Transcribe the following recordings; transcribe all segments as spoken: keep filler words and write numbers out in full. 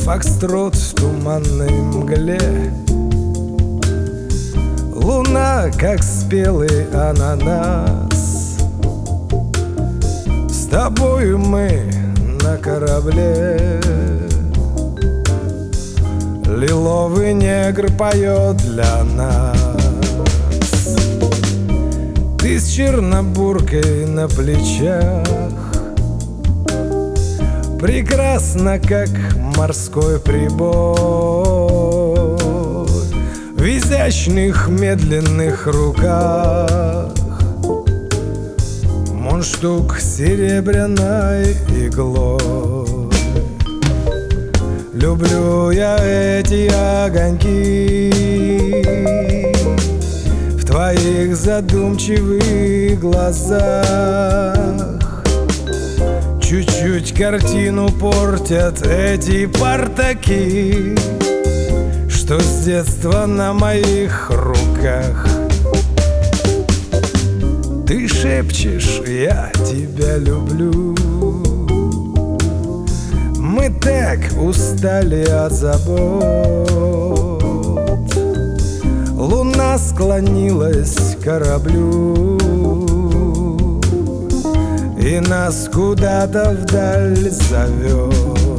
фокстрот в туманной мгле. Луна, как спелый ананас. С тобою мы на корабле. Лиловый негр поет для нас. Ты с чернобуркой на плечах, прекрасно, как морской прибой, в изящных медленных руках мундштук серебряной иглой. Люблю я эти огоньки в твоих задумчивых глазах. Чуть-чуть картину портят эти партаки, что с детства на моих руках. Ты шепчешь: я тебя люблю. Мы так устали от забот. Луна склонилась к кораблю и нас куда-то вдаль зовет.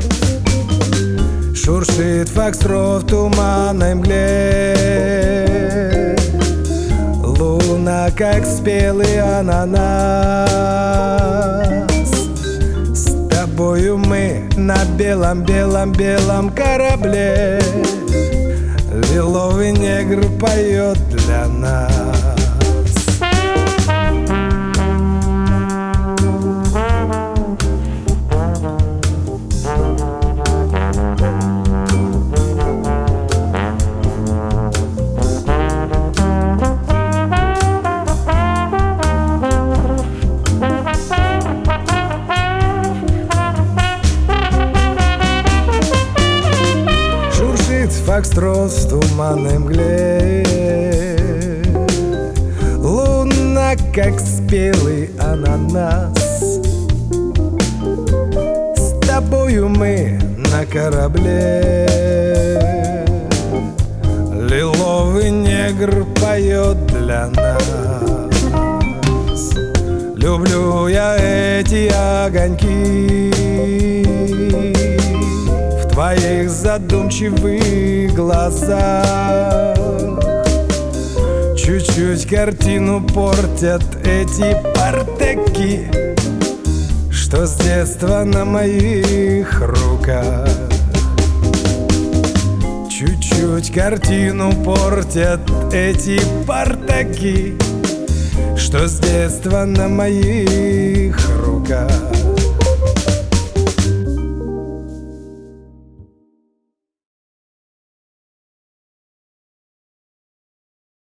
Шуршит фокстрот в туманной мгле. Луна, как спелый ананас. С тобою мы на белом-белом-белом корабле. Лиловый негр поет для нас. Фокстрот в туманной мгле. Луна, как спелый ананас. С тобою мы на корабле. Лиловый негр поет для нас. Люблю я эти огоньки в твоих задумчивых глазах. Чуть-чуть картину портят эти партаки, что с детства на моих руках. Чуть-чуть картину портят эти партаки, что с детства на моих руках.